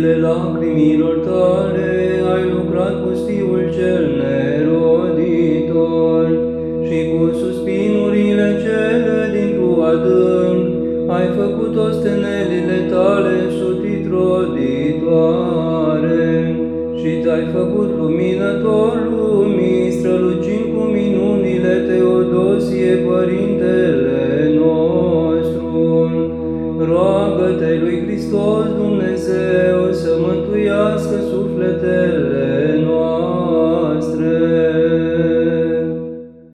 zilele lacrimilor tale ai lucrat pustiul cel neroditor și cu suspinurile cele dintr-o adânc ai făcut ostenelile tale sutit roditoare și te-ai făcut luminător lumii, strălucind cu minunile Teodosie, Părintele nostru. Roagă-te lui Hristos Dumnezeu să mântuiască sufletele